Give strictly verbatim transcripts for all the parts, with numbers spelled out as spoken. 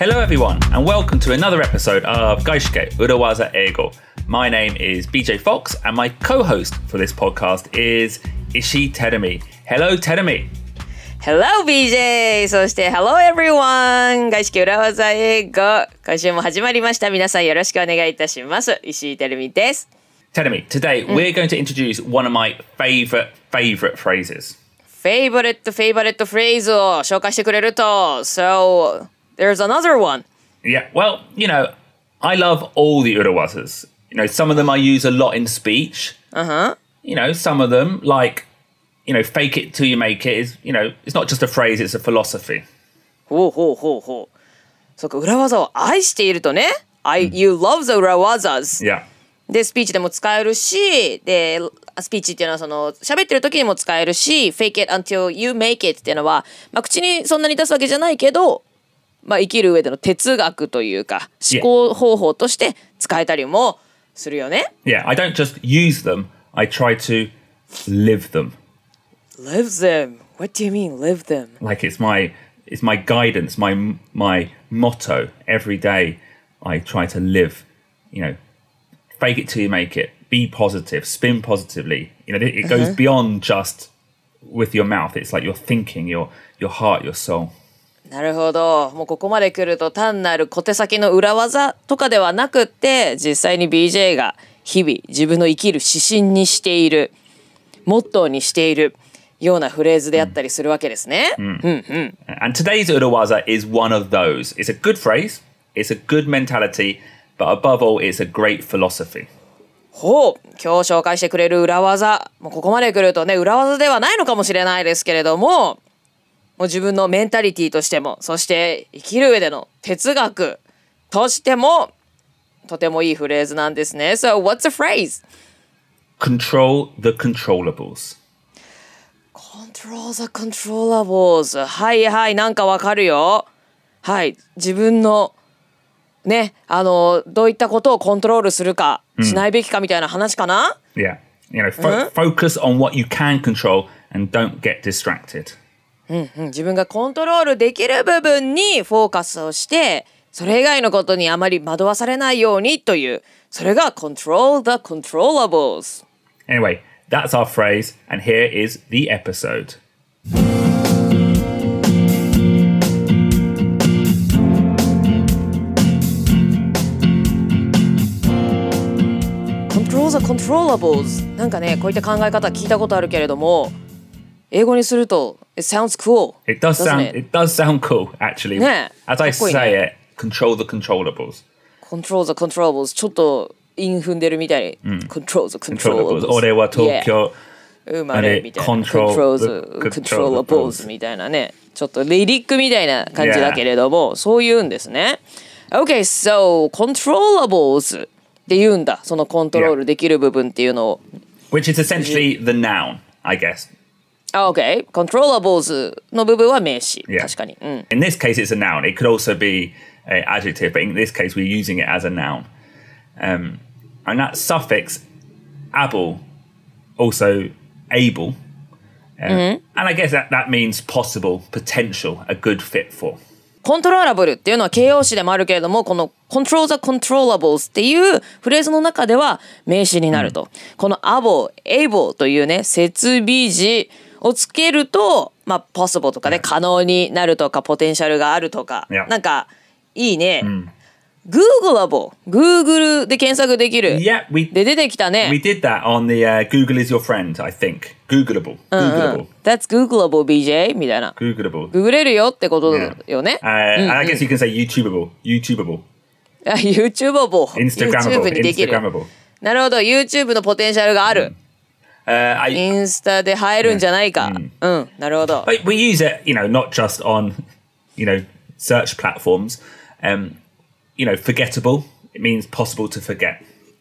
Hello everyone and welcome to another episode of Gaishike Urawaza Eigo. My name is B J Fox and my co-host for this podcast is Ishii Terumi. Hello Terumi. Hello ビージェー そして Hello everyone 外資系裏技英語今週も始まりました皆さんよろしくお願いいたします石井てるみです Terumi, today、うん、we're going to introduce one of my favorite favorite phrases Favorite favorite phrase を紹介してくれると So there's another one Yeah, well, you know I love all the urawazas You know, some of them I use a lot in speech Uh-huh You know, some of them like You know, fake it till you make it is, you know, it's not just a phrase, it's a philosophy. ほうほうほうほう。そうか、裏技を愛しているとね。I, you love the 裏技 Yeah. で、スピーチでも使えるし、で、スピーチっていうのはその、喋ってる時にも使えるし、fake it until you make it っていうのは、まあ、口にそんなに出すわけじゃないけど、まあ、生きる上での哲学というか、思考方法として使えたりもするよね。 Yeah, I don't just use them, I try to live them.Live them. What do you mean, live them? Like it's my it's my guidance, my my motto. Every day I try to live, you know, fake it till you make it. Be positive, spin positively. You know, it, it goes、uh-huh. beyond just with your mouth. It's like your thinking, your your heart, your soul. なるほど。もうここまで来ると単なる小手先の裏技とかではなくって、実際に ビージェー が日々自分の生きる指針にしている、モットーにしている。ようなフレーズであったりするわけですね。 Mm. Mm. Mm. And today's urawaza is one of those. It's a good phrase, it's a good mentality, but above all, it's a great philosophy. ほう、今日紹介してくれる裏技、もうここまで来るとね、裏技ではないのかもしれないですけれども、もう自分のメンタリティとしても、そして生きる上での哲学としても、とてもいいフレーズなんですね。So, what's the phrase? Control the controllables.Control the controllables はいはいなんかわかるよはい自分のねあのどういったことをコントロールするか、うん、しないべきかみたいな話かな Yeah you know fo- focus on what you can control and don't get distracted うんうん自分がコントロールできる部分にフォーカスをしてそれ以外のことにあまり惑わされないようにというそれが Control the controllables Anyway That's our phrase, and here is the episode. Control the controllables. なんかね、こういった考え方聞いたことあるけれども、英語にすると It sounds cool. It does sound. It? it does sound cool, actually. ね、 As I say it, control the controllables. Control the controllables. ちょっと韻踏んでるみたいに、mm. Control the controllables. 俺は東京、 yeah. 生まれみたいな Control the controllables みたいなねちょっとリリックみたいな感じだけれども、yeah. そう言うんですね Okay, so controllables って言うんだそのコントロールできる部分っていうのを Which is essentially the noun, I guess Okay, controllables の部分は名詞、yeah. 確かに、うん、 In this case it's a noun, it could also be an adjective, but in this case we're using it as a noun um, and that suffix able also able um, mm-hmm. and I guess that, that means possible, potential, a good fit for コントローラブルっていうのは形容詞でもあるけれどもこの control the controllables っていうフレーズの中では名詞になると、うん、この able, able というね設備詞をつけるとまあ possible とかね、yeah. 可能になるとかポテンシャルがあるとか、yeah. なんかいいね、うんGoogleable. Google で検索できる。 Yeah, we, で出てきたね。 We did that on the、uh, Google is your friend, I think. Googleable. Googleable.、うんうん、 That's Googleable, ビージェー みたいな。 Googleable. ググれるよってことよね。 Yeah. Uh, うんうん、and I guess you can say YouTubeable. YouTubeable. YouTubeable. Instagrammable. YouTube にできる。 Instagrammable. なるほど。YouTube のポテンシャルがある。 うん uh, I, インスタで映えるんじゃないか。うん。うん、なるほど。 But we use it, you know, not just on, you know, search platforms. Um, you know, forgettable. It means possible to forget.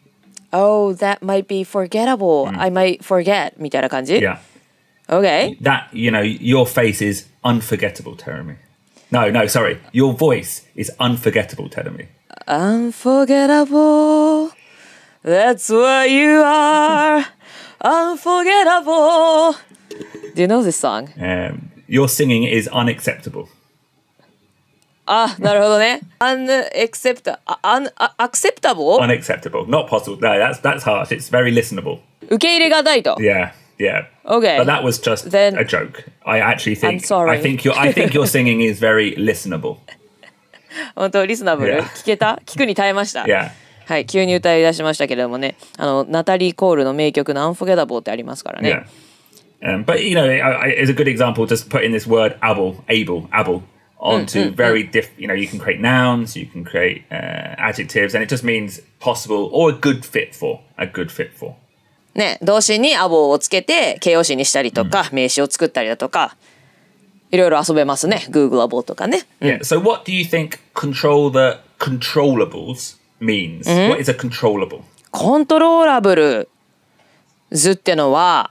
Oh, that might be forgettable. Mm. I might forget. みたいな感じ Yeah. Okay. That, you know, your face is unforgettable, Terumi. No, no, sorry. Your voice is unforgettable, Terumi. Unforgettable. That's what you are. Unforgettable. Do you know this song? Um, your singing is unacceptable. あ、なるほどね。unacceptable, un, acceptable? Unacceptable. Not possible. No, that's that's harsh. It's very listenable. 受け入れがたいと。 Yeah, yeah. Okay. But that was just Then- a joke. I actually think I'm sorry. I think your I think your singing is very listenable. 本当リスナブル Yeah. 聞けた聞くに耐えました。 Yeah. はい、急に歌い出しましたけれどもね、あのナタリー・コールの名曲の Unforgettable ってありますからね。 Yeah. Um, but you know, I, I, it's a good example. Just putting this word able, able, able onto very diff. You know, you can create nouns, you can create uh, adjectives, and it just means possible or a good fit for. A good fit for. ね、動詞に able をつけて形容詞にしたりとか、名詞を作ったりだとか、いろいろ遊べますね。Googleable とかね。 Yeah. So, what do you think control the controllables means? What is a controllable? コントローラブルズってのは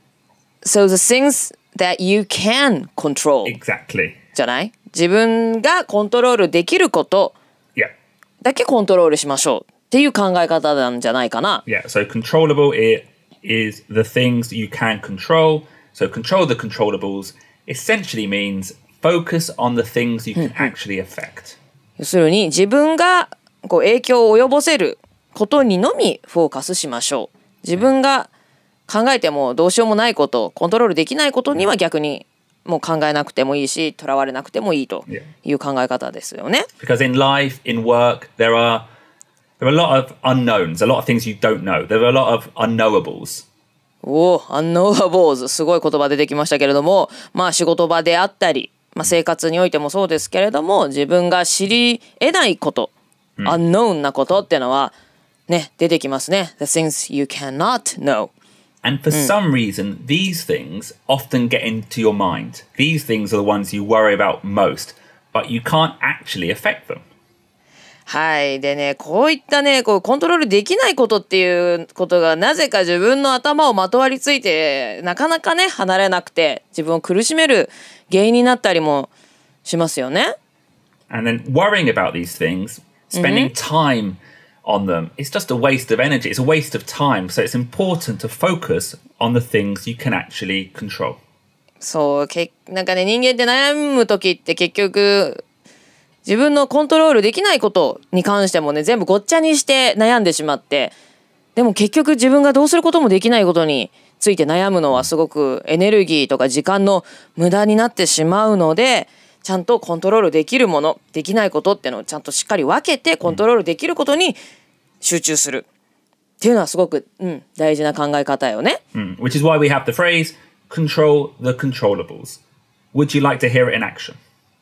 So the things that you can control Exactly. じゃない自分がコントロールできること Yeah. だけコントロールしましょうっていう考え方なんじゃないかな。 Yeah. So, controllable it is the things you can control. So, control the controllables essentially means focus on the things you can actually affect. 要するに自分がこう影響を及ぼせることにのみフォーカスしましょう。自分が考えてもどうしようもないこと、コントロールできないことには逆にもう考えなくてもいいし、とらわれなくてもいいという考え方ですよね。 Because in life, in work, there are there are a lot of unknowns, a lot of things you don't know. There are a lot of unknowables. おお、unknowables すごい言葉出てきましたけれども、まあ仕事場であったり、まあ、生活においてもそうですけれども、自分が知り得ないこと、うん、unknown なことっていうのはね出てきますね。The things you cannot know. And for some reason, these things often get into your mind. These things are the ones you worry about most, but you can't actually affect them. はいでね、こういったねこうコントロールできないことっていうことがなぜか自分の頭をまとわりついてなかなかね離れなくて自分を苦しめる原因になったりもしますよね。 And then worrying about these things, spending time on them, it's just a waste of energy. It's a waste of time. So it's important to focus on the things you can actually control. そうけなんかね人間って悩む時って結局自分のコントロールできないことに関してもね全部ごっちゃにして悩んでしまって、でも結局自分がどうすることもできないことについて悩むのはすごくエネルギーとか時間の無駄になってしまうので、ちゃんとコントロールできるものできないことっていうのをちゃんとしっかり分けてコントロールできることに集中するっていうのはすごく、うん、大事な考え方よね。 Mm. Which is why we have the phrase control the controllables. Would you like to hear it in action?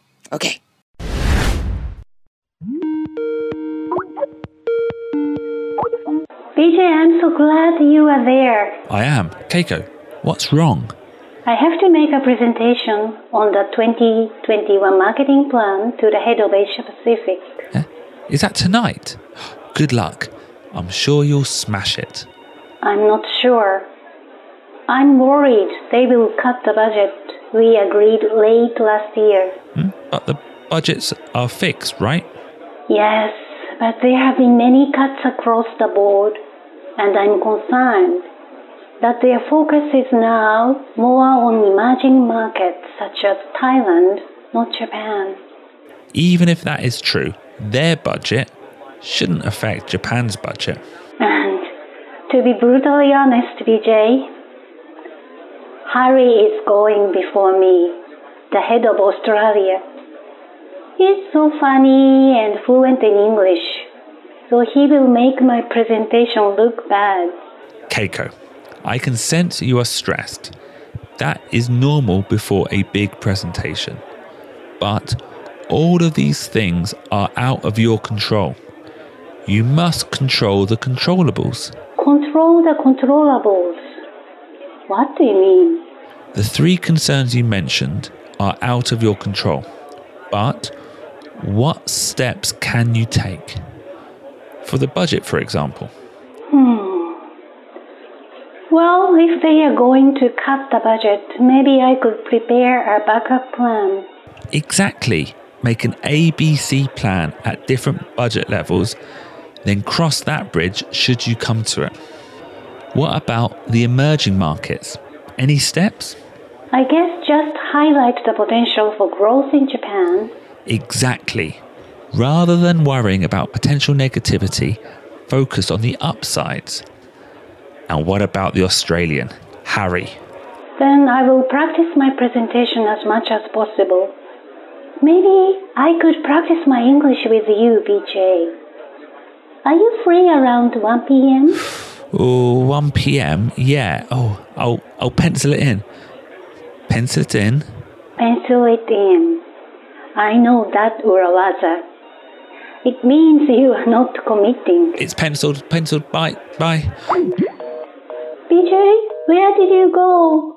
OK。 B J, I'm so glad you are there. I am. Keiko, what's wrong? I have to make a presentation on the twenty twenty-one marketing plan to the head of Asia Pacific. Eh? Is that tonight? Good luck. I'm sure you'll smash it. I'm not sure. I'm worried they will cut the budget we agreed late last year. Hmm? But the budgets are fixed, right? Yes, but there have been many cuts across the board, and I'm concerned that their focus is now more on emerging markets such as Thailand, not Japan. Even if that is true, their budget shouldn't affect Japan's budget. And to be brutally honest, B J, Harry is going before me, the head of Australia. He's so funny and fluent in English, so he will make my presentation look bad. Keiko, I can sense you are stressed. That is normal before a big presentation. But all of these things are out of your control. You must control the controllables. Control the controllables? What do you mean? The three concerns you mentioned are out of your control. But what steps can you take? For the budget, for example. Hmm. Well, if they are going to cut the budget, maybe I could prepare a backup plan. Exactly. Make an A B C plan at different budget levels, then cross that bridge should you come to it. What about the emerging markets? Any steps? I guess just highlight the potential for growth in Japan Exactly. Rather than worrying about potential negativity, focus on the upsides. And what about the Australian, Harry? Then I will practice my presentation as much as possible. Maybe I could practice my English with you, B J. Are you free around one p.m.? Oh, one p.m. Yeah. Oh, I'll I'll pencil it in. Pencil it in. Pencil it in. I know that urawaza. It means you are not committing. It's penciled. Penciled. Bye. Bye. B J, where did you go?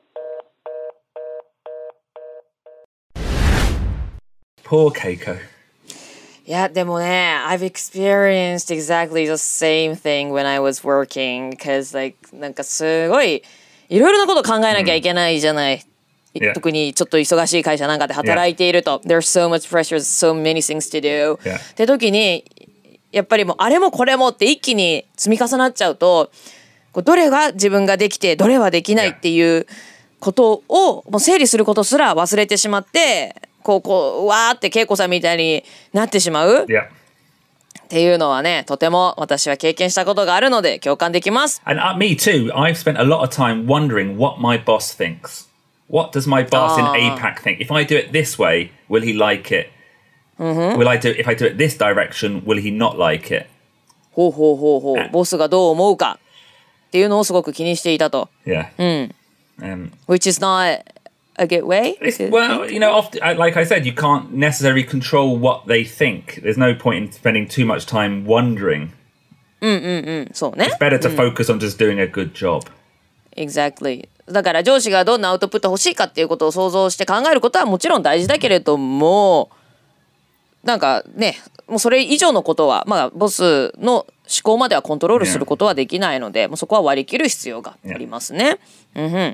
Poor Keiko. いやでもね I've experienced exactly the same thing when I was working because like なんかすごいいろいろなこと考えなきゃいけないじゃない、 Yeah. 特にちょっと忙しい会社なんかで働いていると、There's so much pressure, so many things to do、 Yeah. って時にやっぱりもうあれもこれもって一気に積み重なっちゃうとこうどれが自分ができてどれはできないっていうことをもう整理することすら忘れてしまってこうこうわーって恵子さんみたいになってしまう、 Yeah. っていうのはねとても私は経験したことがあるので共感できます。 And uh, me too. I've spent a lot of time wondering what my boss thinks. What does my boss in A PAC think? If I do it this way, will he like it? Will I do if I do it this direction, will he not like it? ほうほうほうほうボスがどう思うかっていうのをすごく気にしていたと。 Yeah. うん。 Um, Which is not a good way. it's, well, you know, often, like I said, you can't necessarily control what they think. There's no point in spending too much time wondering. うんうんうんそうね。 It's better to focus on just doing a good job. Exactly. だから上司がどんなアウトプット欲しいかっていうことを想像して考えることはもちろん大事だけれどもなんかねもうそれ以上のことはまあボスの思考まではコントロールすることはできないので、もうそこは割り切る必要がありますね。うんうん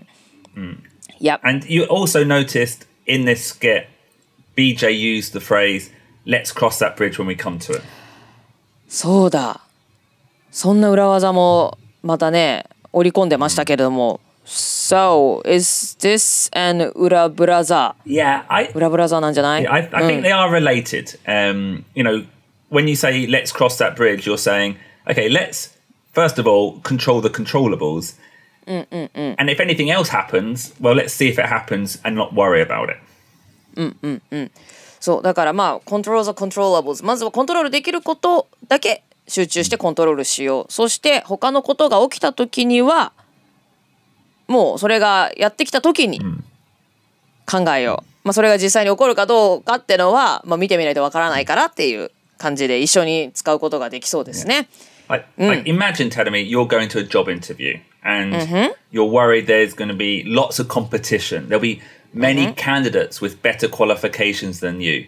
。Yep. And you also noticed in this skit, B J used the phrase, let's cross that bridge when we come to it. そうだ。そんな裏技もまたね織り込んでましたけれども。So, is this an Ura Braza? Yeah, I, Ura Braza なんじゃない? I, I think they are related. Um, you know, when you say let's cross that bridge, you're saying, okay, let's first of all control the controllables. And if anything else happens, well, let's see if it happens and not worry about it. そうだからまあ control the controllables まずはコントロールできることだけ集中してコントロールしよう。そして他のことが起きた時にはもうそれがやってきた時に考えよう、まあ、それが実際に起こるかどうかっていうのは、まあ、見てみないとわからないからっていう感じで一緒に使うことができそうですね。 Like, like imagine telling me you're going to a job interview and you're worried there's going to be lots of competition. There'll be many candidates with better qualifications than you.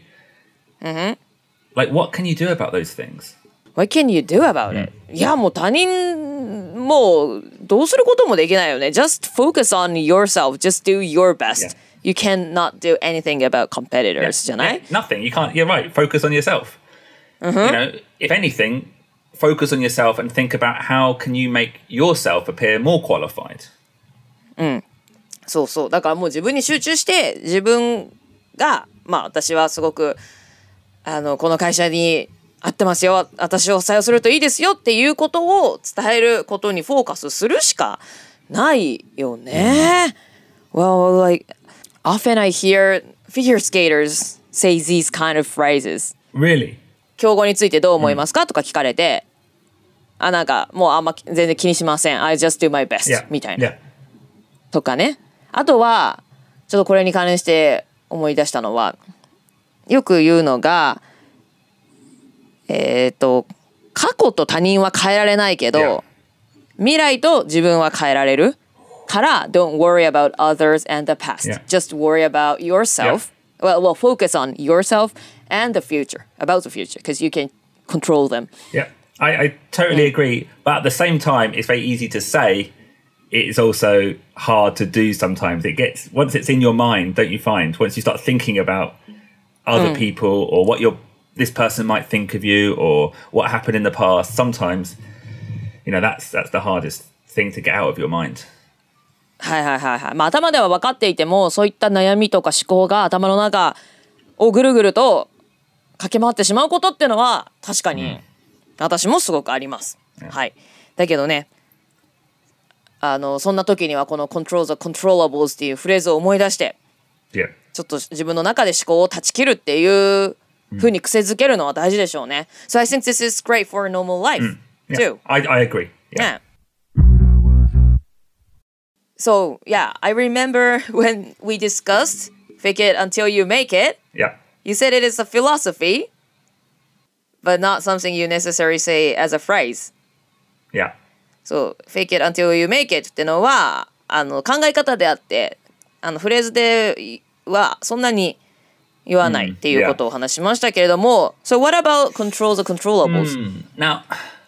Like, what can you do about those things? What can you do about it? いやもう他人もうどうすることもできないよね。Just focus on yourself. Just do your best. You cannot do anything about competitors じゃない? Nothing. You can't. You're right. Focus on yourself. You know, if anything, focus on yourself and think about how can you make yourself appear more qualified. そうそう。だからもう自分に集中して自分がまあ私はすごくあのこの会社に合ってますよ私を採用するといいですよっていうことを伝えることにフォーカスするしかないよね。Well, like often I hear figure skaters say these kind of phrases. Really? 競合についてどう思いますかとか聞かれて、あなんかもうあんま全然気にしません。I just do my best、yeah. みたいな、yeah. とかね。あとはちょっとこれに関連して思い出したのはよく言うのが。えーと、過去と他人は変えられないけど、yeah. 未来と自分は変えられるから Don't worry about others and the past、yeah. Just worry about yourself、yeah. well, well, focus on yourself and the future About the future Because you can control them Yeah, I, I totally、mm. agree But at the same time, it's very easy to say It's also hard to do sometimes It gets, once it's in your mind, don't you find Once you start thinking about other、mm. people or what you're this person might think of you or what happened in the past sometimes you know that's that's the hardest thing to get out of your mind はいはいはいはいまあ頭では分かっていてもそういった悩みとか思考が頭の中をぐるぐると駆け回ってしまうことっていうのは確かに私もすごくあります。はい。だけどね、あのそんな時にはこの control the controllables っていうフレーズを思い出して、 Yeah. ちょっと自分の中で思考を断ち切るっていう風に癖づけるのは大事でしょうね。So I think this is great for a normal life Yeah. too. I, I agree. Yeah. Yeah. So yeah, I remember when we discussed fake it until you make it. Yeah. You said it is a philosophy, but not something you necessarily say as a phrase. Yeah. So fake it until you make it ってのはあの考え方であって、あのフレーズではそんなに言わないっていうことを話しましたけれども、So what about control the controllables? Mm. Now,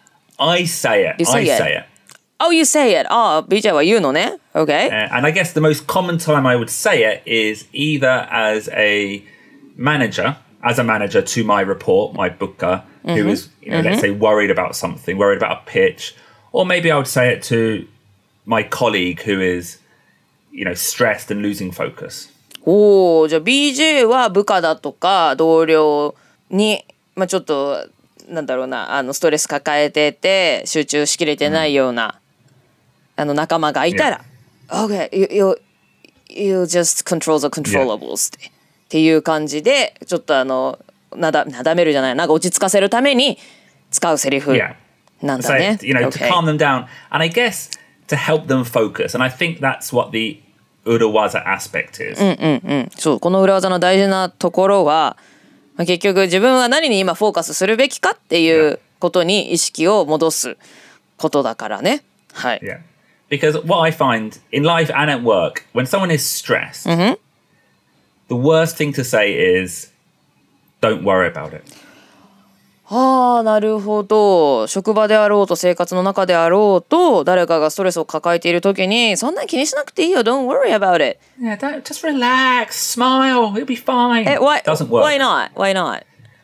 I say it. You say I it. say it. Oh, you say it. ああ、ビージェー は言うのね。Okay. Uh, and I guess the most common time I would say it is either as a manager, as a manager to my report, my booker, mm-hmm. who is, you know, mm-hmm. let's say worried about something, worried about a pitch, or maybe I would say it to my colleague who is, you know, stressed and losing focus. おお、じゃあ ビージェー は部下だとか同僚に、まあ、ちょっとなんだろうな、あのストレス抱えてて集中しきれてないような、うん、あの仲間がいたら、yeah. Okay, you, you, you just control the controllables、yeah. って、っていう感じでちょっとあのなだなだめるじゃない、なんか落ち着かせるために使うセリフなんだね。 So, you know, okay. to calm them down, and I guess to help them focus, and I think that's what the Urawaza aspect is. うんうんうん。そう、この裏技の大事なところは、まあ、結局自分は何に今フォーカスするべきかっていうことに意識を戻すことだからね。はい。 Yeah. Because what I find in life and at work, when someone is stressed, mm-hmm. the worst thing to say is, don't worry about it. ああ、なるほど。職場であろうと生活の中であろうと誰かがストレスを抱えているときにそんなに気にしなくていいよ。Don't worry about it. Yeah, don't, just relax, smile, it'll be fine. Eh, why, Doesn't work. Why not? Why not?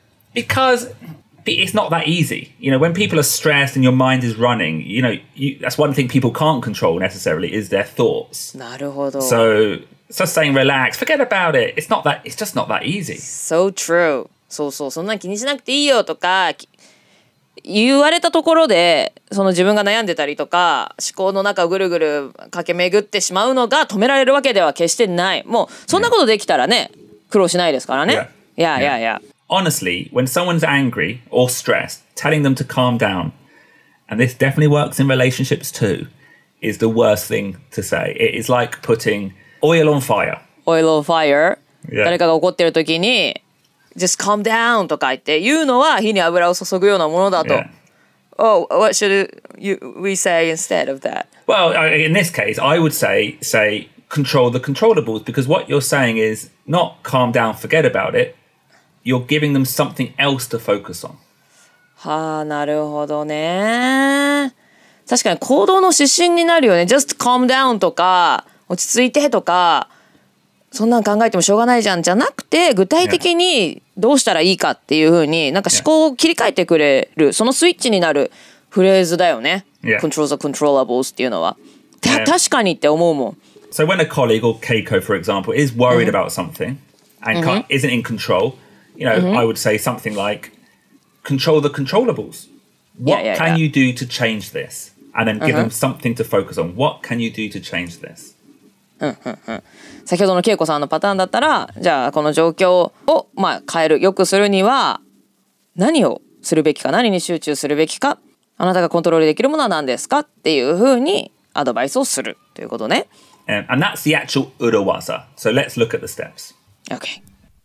Because it's not that easy. You know, when people are stressed and your mind is running, you know, you, that's one thing people can't control necessarily is their thoughts. なるほど。 So, just saying relax, forget about it. It's not that. It's just not that easy. So true. そうそう、そんな気にしなくていいよとか言われたところでその自分が悩んでたりとか思考の中をぐるぐる駆け巡ってしまうのが止められるわけでは決してない。もうそんなことできたらね、苦労しないですからね。Yeah, yeah, yeah. Honestly, when someone's angry or stressed, telling them to calm down, and this definitely works in relationships too, is the worst thing to say. It is like putting oil on fire. Oil on fire. Yeah. 誰かが怒ってる時にJust calm down とか言って言うのは火に油を注ぐようなものだと。Yeah. Oh, what should you, we say instead of that? Well, in this case, I would say say control the controllables because what you're saying is not calm down, forget about it. You're giving them something else to focus on. はあ、なるほどね。確かに行動の指針になるよね。Just calm down とか落ち着いてとか。そんなん考えてもしょうがないじゃんじゃなくて具体的にどうしたらいいかっていう風になんか思考を切り替えてくれるそのスイッチになるフレーズだよね。 Yeah. Control the controllables っていうのは。た、yeah. 確かにって思うもん。 So when a colleague or Keiko, for example, is worried、mm-hmm. about something and、mm-hmm. can't, isn't in control, you know,、mm-hmm. I would say something like, control the controllables. What yeah, yeah, can yeah. you do to change this? And then give、mm-hmm. them something to focus on. What can you do to change this? うんうんうん、先ほどの恵子さんのパターンだったらじゃあこの状況を、まあ、変える良くするには何をするべきか何に集中するべきかあなたがコントロールできるものは何ですかっていうふうにアドバイスをするということね。 Um, and that's the actual Urawaza. So let's look at the steps. Okay.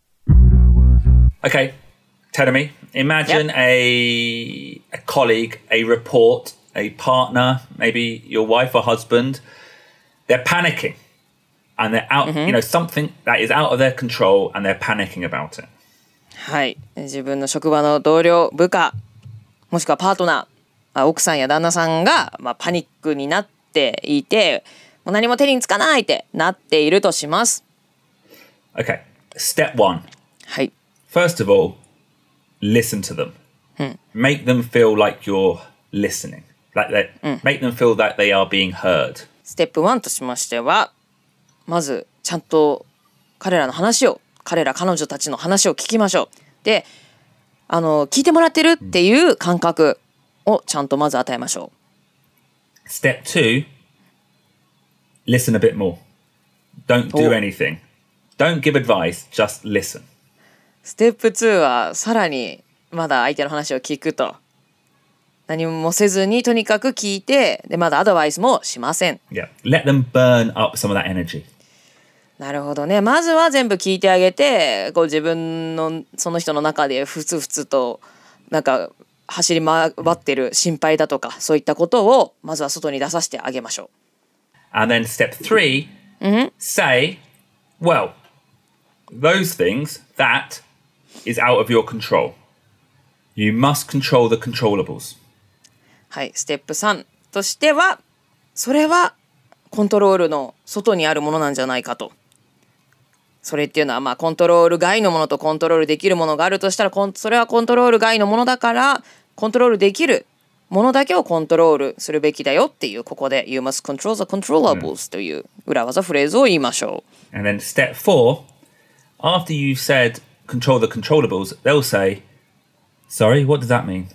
Okay, Terumi, imagine yep. a, a colleague, a report, a partner, maybe your wife or husband. They're panicking.And they're out,、mm-hmm. you know, something that is out of their control and they're panicking about it. はい。自分の職場の同僚、部下、もしくはパートナー、奥さんや旦那さんが、まあ、パニックになっていて、もう何も手につかないってなっているとします。 Okay. Step one. はい。 First of all, listen to them. うん、 make them feel like you're listening. Like they, うん、 make them feel that they are being heard. ステップワンとしましては、まずちゃんと彼らの話を彼ら彼女たちの話を聞きましょう。で、あの聞いてもらってるっていう感覚をちゃんとまず与えましょう。Step two, listen a bit more. Don't do anything. Don't give advice, just listen. ステップツーはさらにまだ相手の話を聞くと。何もせずにとにかく聞いて、でまだアドバイスもしません。 Yeah. Let them burn up some of that energy. なるほどね。まずは全部聞いてあげて、こう自分のその人の中でふつふつとなんか走り回ってる心配だとかそういったことをまずは外に出させてあげましょう。 And then step three, say, well, those things, that is out of your control. You must control the controllables. はい、ステップさんとしては、それはコントロールの外にあるものなんじゃないかと。それっていうのは、まあコントロール外のものとコントロールできるものがあるとしたら、それはコントロール外のものだから、コントロールできるものだけをコントロールするべきだよっていう、ここで You must control the controllables という裏技フレーズを言いましょう。 And then step four, after you've said control the controllables, they'll say, sorry, what does that mean?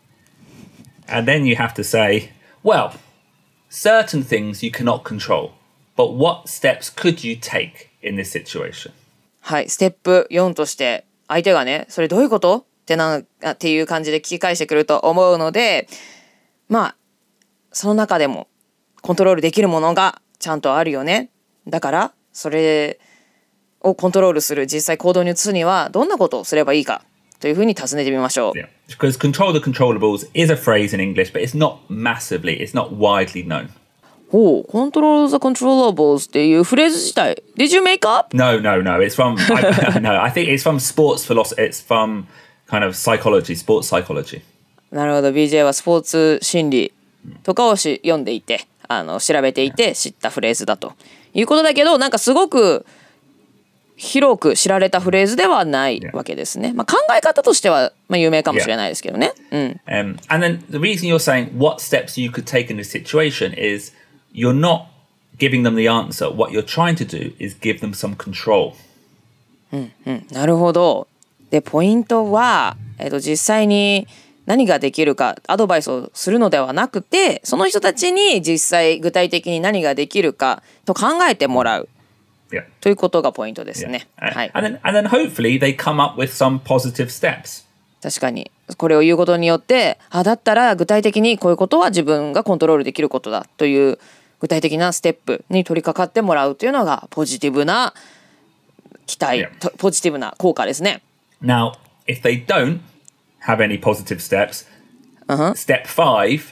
And then you have to say, well, certain things you cannot control, but what steps could you take in this situation? はい、ステップよんとして相手がね、それどういうことってなっていう感じで聞き返してくると思うので、まあその中でもコントロールできるものがちゃんとあるよね。だからそれをコントロールする、実際行動に移すにはどんなことをすればいいかというふうに尋ねてみましょう。 Yeah. Because control the controllables is a phrase in English, but it's not massively, it's not widely known. ほう、control the controllables っていうフレーズ自体 Did you make up? No, no, no. It's from I, no. I think it's from sports philosophy. It's from kind of psychology, sports psychology. なるほど。ビージェー はスポーツ心理とかをし読んでいて、あの調べていて知ったフレーズだということだけど、なんかすごく広く知られたフレーズではないわけですね。まあ、考え方としては、まあ、有名かもしれないですけどね。うん。 Um, and then the reason you're saying what steps you could take in this situation is you're not giving them the answer. What you're trying to do is give them some control. うんうん、なるほど。で、ポイントは、えっと、実際に何ができるかアドバイスをするのではなくて、その人たちに実際具体的に何ができるかと考えてもらう。 Yeah. ということがポイントですね。 Yeah. はい。 And then, and then hopefully they come up with some positive steps. 確かにこれを言うことによって、あ、だったら具体的にこういうことは自分がコントロールできることだという具体的なステップに取り掛かってもらうというのがポジティブな期待、 Yeah. ポジティブな効果ですね。 Now, if they don't have any positive steps, uh-huh. step five,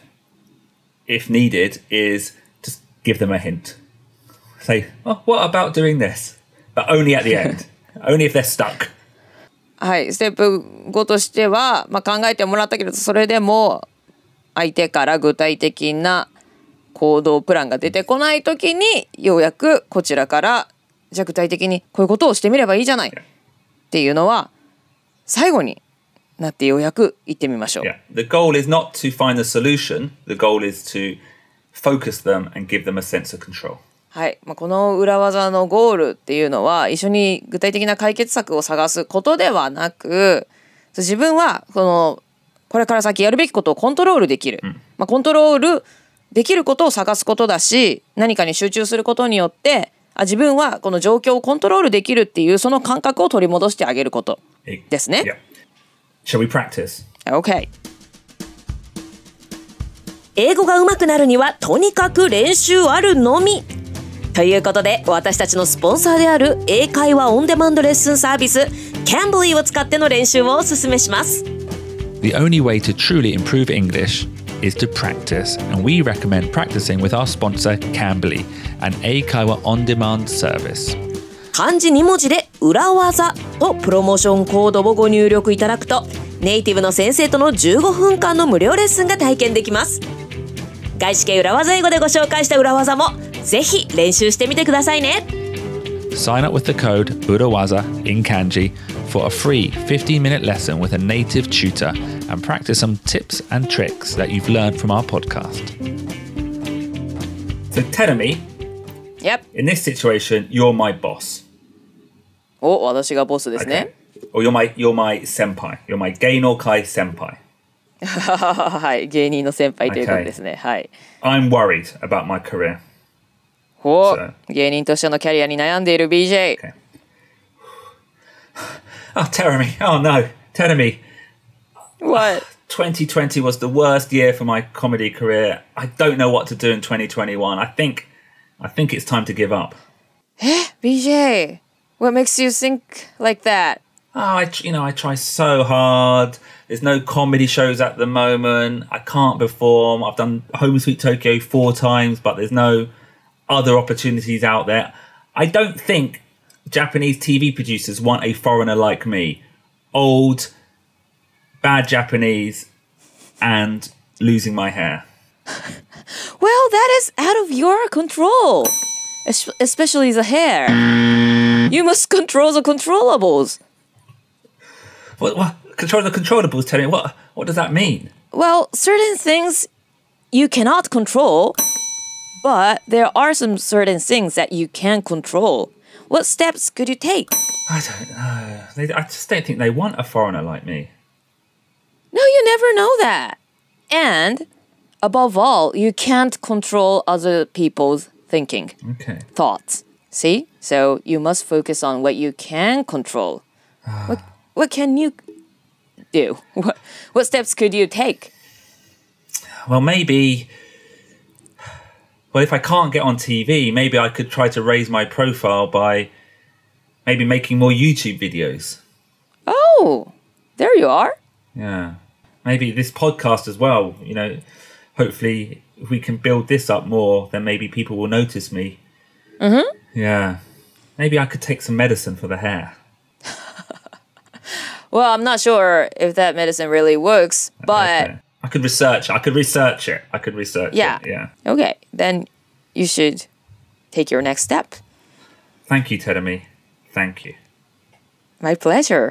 if needed, is just give them a hint. Say, oh, what about doing this? But only at the end. Only if they're stuck. はい、ステップごとしては、まあ、考えてもらったけど、それでも相手から具体的な行動プランが出てこないときに、ようやくこちらからじゃあ具体的にこういうことをしてみればいいじゃないっていうのは最後になってようやく言ってみましょう。 Yeah. The goal is not to find the solution. The goal is to focus them and give them a sense of control. はい、まあ、この裏技のゴールっていうのは一緒に具体的な解決策を探すことではなく、自分はこのこれから先やるべきことをコントロールできる、うん、まあ、コントロールできることを探すことだし、何かに集中することによってあ自分はこの状況をコントロールできるっていうその感覚を取り戻してあげることですね。 Yeah. Shall we practice? Okay. 英語が上手くなるにはとにかく練習あるのみ。ということで私たちのスポンサーである英会話オンデマンドレッスンサービス Cambly を使っての練習をお勧めします。 The only way to truly improve English is to practice, and we recommend practicing with our sponsor Cambly, an 英会話 on demand service. 漢字に文字で裏技とプロモーションコードをご入力いただくとネイティブの先生とのじゅうごふんかんの無料レッスンが体験できます。外資系裏技英語でご紹介した裏技もぜひ練習してみてくださいね。 Sign up with the code Urawaza in Kanji for a free fifteen minute lesson with a native tutor and practice some tips and tricks that you've learned from our podcast. So Terumi, Yep. in this situation, you're my boss. お、私がボスですね。 Okay. Or you're my, you're my senpai. You're my Geino Kai senpai. はい、芸人の先輩ということですね。 Okay. はい。 I'm worried about my career. お、 So. 芸人としてのキャリアに悩んでいる ビージェー。 Okay. Oh, Teremi. Oh, no. Teremi. What? twenty twenty was the worst year for my comedy career. I don't know what to do in twenty twenty-one. I think, I think it's time to give up. え、ビージェー。What makes you think like that? Oh, I, you know, I try so hard. There's no comedy shows at the moment. I can't perform. I've done Home Sweet Tokyo four times, but there's no other opportunities out there. I don't think Japanese T V producers want a foreigner like me. Old, bad Japanese, and losing my hair. Well, that is out of your control. Es- especially the hair. You must control the controllables. What, what? Control the controllables, tell me, what, what does that mean? Well, certain things you cannot control, but there are some certain things that you can control. What steps could you take? I don't know. They, I just don't think they want a foreigner like me. No, you never know that. And above all, you can't control other people's thinking, Okay. thoughts. See? So you must focus on what you can control. what what can you do? What what steps could you take? Well, maybe... Well, if I can't get on T V, maybe I could try to raise my profile by maybe making more YouTube videos. Oh, there you are. Yeah. Maybe this podcast as well, you know, hopefully if we can build this up more, then maybe people will notice me. Mm-hmm. Yeah. Maybe I could take some medicine for the hair. Well, I'm not sure if that medicine really works, but Okay. I could research. I could research it. I could research yeah. it. Yeah. Okay, then you should take your next step. Thank you, Teremi. Thank you. My pleasure.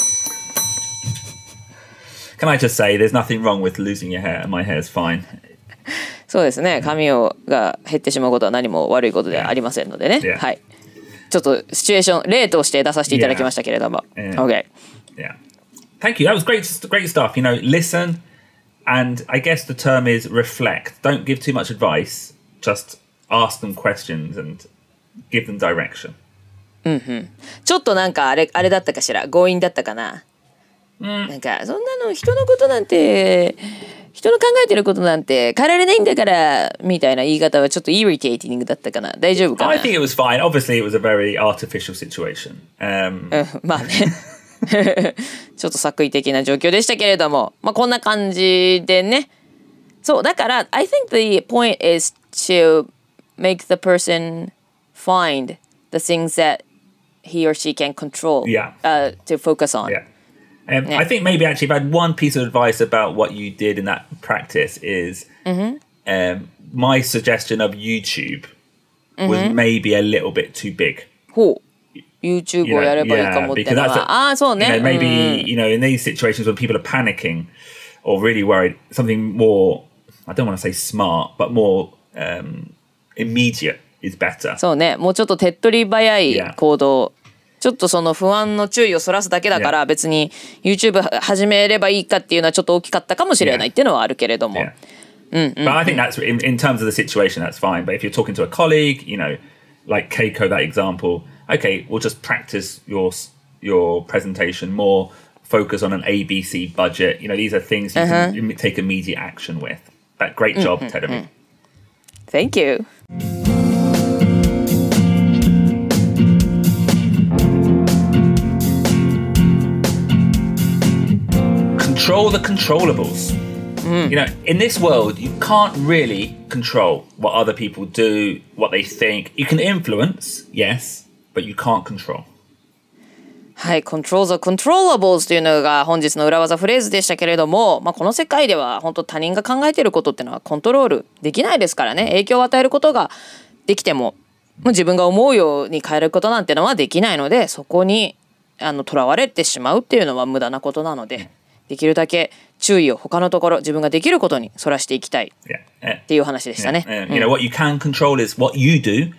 Can I just say there's nothing wrong with losing your hair and my hair's fine. そうですね。髪をが減ってしまうことは何も悪いことではありませんのでね。 Yeah. はい。ちょっとシチュエーション例として出させていただきましたけれども。 Yeah. Okay. Yeah. Thank you. That was great great stuff. You know, listen and I guess the term is reflect. Don't give too much advice. Just ask them questions and give them direction. ちょっとなんかあれあれだったかしら。強引だったかな。なんかそんなの人のことなんて人の考えてることなんて変えられないんだからみたいな言い方はちょっとイリテイティングだったかな。大丈夫かな。 I think it was fine. Obviously, it was a very artificial situation. Um, うんまあねちょっと作為的な状況でしたけれども、まあこんな感じでね。そうだから I think the point is to make the person find the things that he or she can control. Yeah. Uh, to focus on. Yeah. Um, Yeah. I think maybe actually if I had one piece of advice about what you did in that practice is um, my suggestion of YouTube was maybe a little bit too big. ほう。YouTube You を know, やればいいかもっていうの because that's は。 a- ああ、そうね。 You know, うん maybe, you know, in these situations when people are panicking or really worried, something more, I don't want to say smart, but more um, immediate is better. そうね。もうちょっと手っ取り早い Yeah. 行動。ちょっとその不安の注意をそらすだけだから Yeah. 別に YouTube 始めればいいかっていうのはちょっと大きかったかもしれないっていうのはあるけれども。 Yeah. But I think that's, in, in terms of the situation, that's fine. But if you're talking to a colleague, you know, like Keiko, that example, okay, we'll just practice your your presentation more, focus on an A B C budget. You know, these are things you can im- take immediate action with. That great job, Teremi. Thank you. Control the controllables. You know, in this world, you can't really control what other people do, what they think. You can influence, yes, but you can't control. はい、Control the Controllables というのが本日の裏技フレーズでしたけれども、まあ、この世界では本当他人が考えていることっていうのはコントロールできないですからね。影響を与えることができても、もう自分が思うように変えることなんてのはできないので、そこにあのとらわれてしまうっていうのは無駄なことなので、できるだけ注意を他のところ自分ができることにそらしていきたい Yeah. Uh, っていう話でしたね。 Um, you know, what you can control is what you do,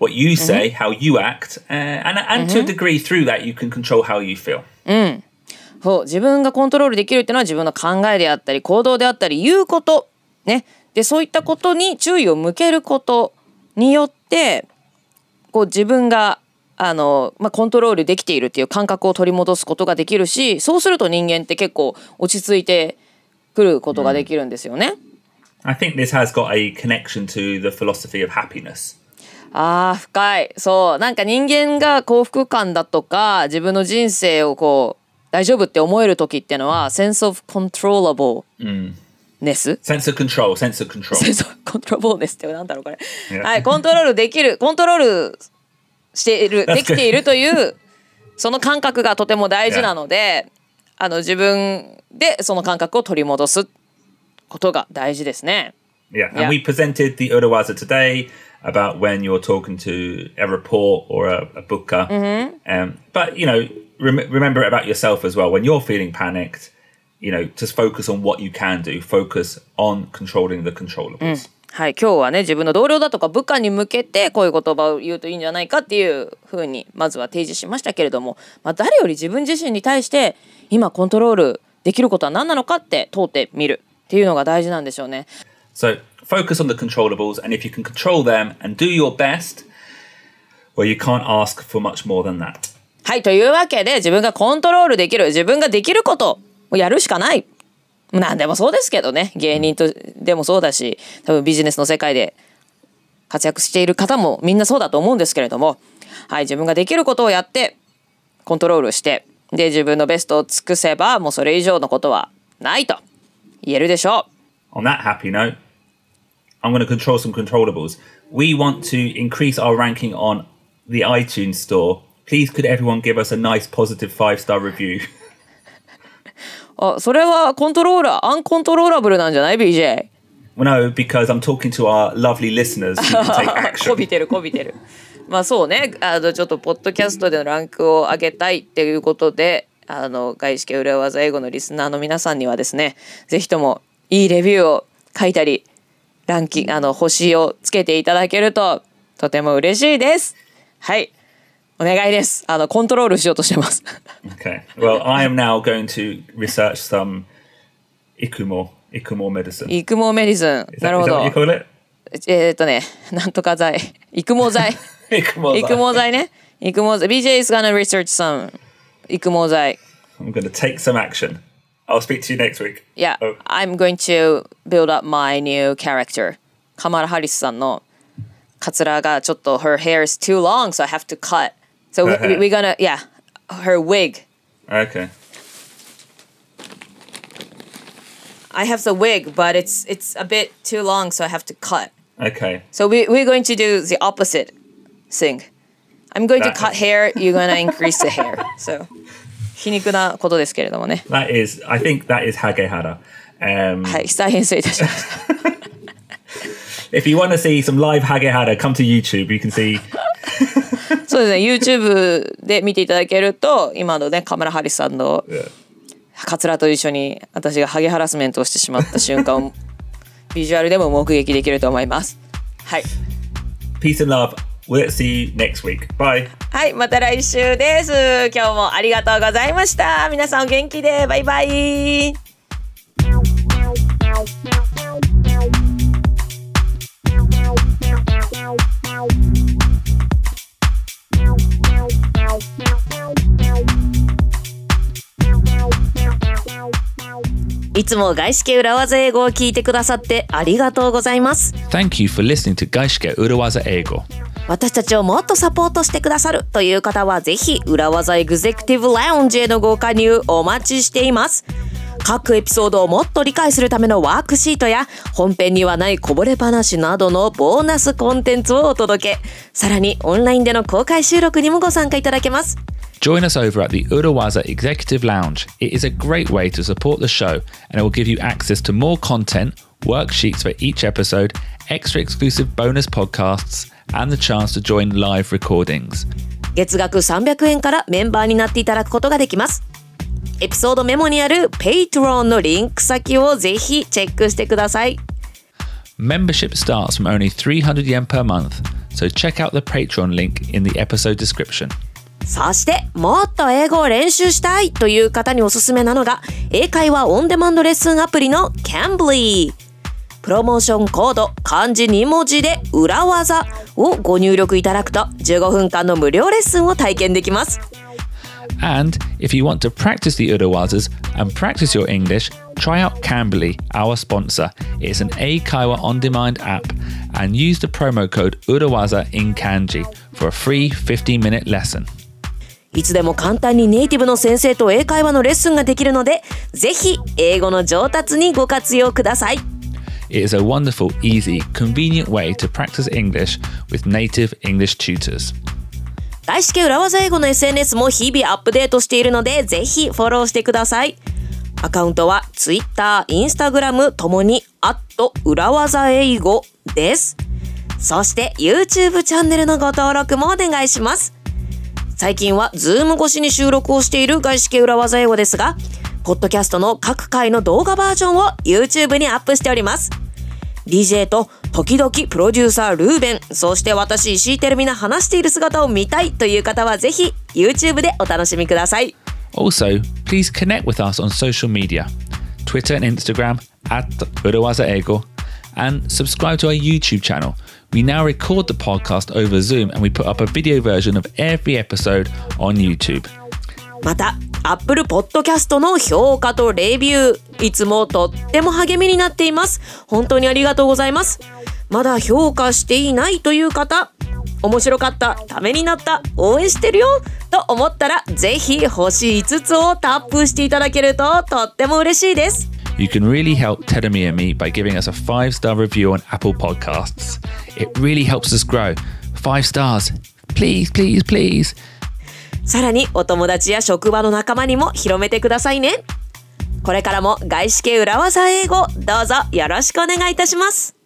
what you say, how you act, uh, and, and to a degree through that you can control how you feel. そう自分がコントロールできるっていうのは自分の考えであったり行動であったり言うことねでそういったことに注意を向けることによってこう自分があの、まあ、コントロールできているっていう感覚を取り戻すことができるしそうすると人間って結構落ち着いてくることができるんですよね。 I think this has got a connection to the philosophy of happiness. あー深いそうなんか人間が幸福感だとか自分の人生をこう大丈夫って思える時っていうのは sense of controllableness、 mm. sense of control sense of control sense of controllableness ってなんだろうこれ、yeah. はいコントロールできるコントロールしているできているというその感覚がとても大事なので、yeah. あの自分でその感覚を取り戻すことが大事ですね。 Yeah, and yeah. we presented the Urawaza today about when you're talking to a report or a, a booker. Mm-hmm. Um, but, you know, rem- remember about yourself as well. When you're feeling panicked, you know, just focus on what you can do. Focus on controlling the controllables.、うんはい、今日はね自分の同僚だとか部下に向けてこういう言葉を言うといいんじゃないかっていうふうにまずは提示しましたけれども、まあ、誰より自分自身に対して今コントロールできることは何なのかって問うてみるっていうのが大事なんでしょうね。 So focus on the controllables, and if you can control them and do your best, well, you can't ask for much more than that. はいというわけで自分がコントロールできる自分ができることをやるしかない。何でもそうですけどね芸人とでもそうだし多分ビジネスの世界で活躍している方もみんなそうだと思うんですけれども、はい自分ができることをやってコントロールしてで自分のベストを尽くせばもうそれ以上のことはないと言えるでしょう。On that happy note, I'm going to control some controllables. We want to increase our ranking on the iTunes store. Please could everyone give us a nice positive five-star review? あ、それはコントローラー、アンコントローラブルなんじゃない ビージェー? Well, no, because I'm talking to our lovely listeners who can take action. こびてるこびてる。まあそうね、あのちょっとポッドキャストでのランクを上げたいっていうことで、あの外資系裏技英語のリスナーの皆さんにはですね、ぜひともいいレビューを書いたり、ランキングあの星をつけていただけるととても嬉しいです。はい。お願いです。あのコントロールしようとしてます。 Okay. Well, I am now going to research some イクモ、イクモ medicine. イクモメディスン。なるほど。 Is that what you call it? えーっとね、なんとか剤。育毛剤。 育毛剤。 育毛剤ね。育毛剤。ビージェー is gonna research some 育毛剤。 I'm going to take some action. I'll speak to you next week. Yeah, oh. I'm going to build up my new character. カマラ・ハリスさんのカツラがちょっと her hair is too long, so I have to cut. So we, we, we're gonna, yeah, her wig. Okay. I have the wig, but it's it's a bit too long, so I have to cut. Okay. So we, we're going to do the opposite thing. I'm going that to cut is... hair, you're going to increase the hair. So, 皮肉なことですけれどもね。 That is, I think that is Hagehara. Um, はい、大変失礼いたしました。 If you want to see some live Hagehara, come to YouTube. You can see. そうですね、YouTube で見ていただけると、今のね、カマラ・ハリスさんのカツラと一緒に私がハゲハラスメントをしてしまった瞬間をビジュアルでも目撃できると思います。はい。 Peace and love. We'll see you next week. Bye. はい、また来週です。今日もありがとうございました。皆さんお元気で。バイバイ。いつも外資系裏技英語を聞いてくださってありがとうございます。 Thank you for listening to 外資系裏技英語。 私たちをもっとサポートしてくださるという方はぜひ裏技エグゼクティブラウンジへのご加入お待ちしています。各エピソードをもっと理解するためのワークシートや本編にはないこぼれ話などのボーナスコンテンツをお届け、さらにオンラインでの公開収録にもご参加いただけます。 Join us over at the Urawaza Executive Lounge. It is a great way to support the show, and it will give you access to more content, worksheets for each episode, extra exclusive bonus podcasts, and the chance to join live recordings. 月額さんびゃくえんからメンバーになっていただくことができます。エピソードメモにある Patreon のリンク先をぜひチェックしてください。 Membership starts from only three hundred yen per month, so check out the Patreon link in the episode description. そしてもっと英語を練習したいという方におすすめなのが英会話オンデマンドレッスンアプリの Cambly。 プロモーションコード漢字に文字で裏技をご入力いただくとじゅうごふんかんの無料レッスンを体験できます。 And if you want to practice the Urawazas and practice your English, try out Cambly, our sponsor. It's an Eikaiwa on-demand app, and use the promo code Urawaza in kanji for a free fifteen minute lesson. いつでも簡単にネイティブの先生と英会話のレッスンができるので、ぜひ英語の上達にご活用ください。 It is a wonderful, easy, convenient way to practice English with native English tutors. 外資系裏技英語の エスエヌエス も日々アップデートしているので、ぜひフォローしてください。アカウントは Twitter、Instagram ともにアット裏技英語です。そして YouTube チャンネルのご登録もお願いします。最近は Zoom 越しに収録をしている外資系裏技英語ですが、ポッドキャストの各回の動画バージョンを YouTube にアップしております。ディージェー と時々プロデューサールーベン、そして私石井てるみな話している姿を見たいという方はぜひ YouTube でお楽しみください。 Also, please connect with us on social media, Twitter and Instagram at Urawaza Eigo, and subscribe to our YouTube channel. We now record the podcast over Zoom and we put up a video version of every episode on YouTube. また Apple Podcast の評価とレビュー、いつもとっても励みになっています。本当にありがとうございます。まだ評価していないという方、面白かった、ためになった、応援してるよと思ったら、ぜひ星いつつをタップしていただけるととっても嬉しいです。 You can really help Terumi and me by giving us a five star review on Apple Podcasts. It really helps us grow. Five stars. Please, please, please. さらにお友達や職場の仲間にも広めてくださいね。これからも外資系裏技英語、どうぞよろしくお願いいたします。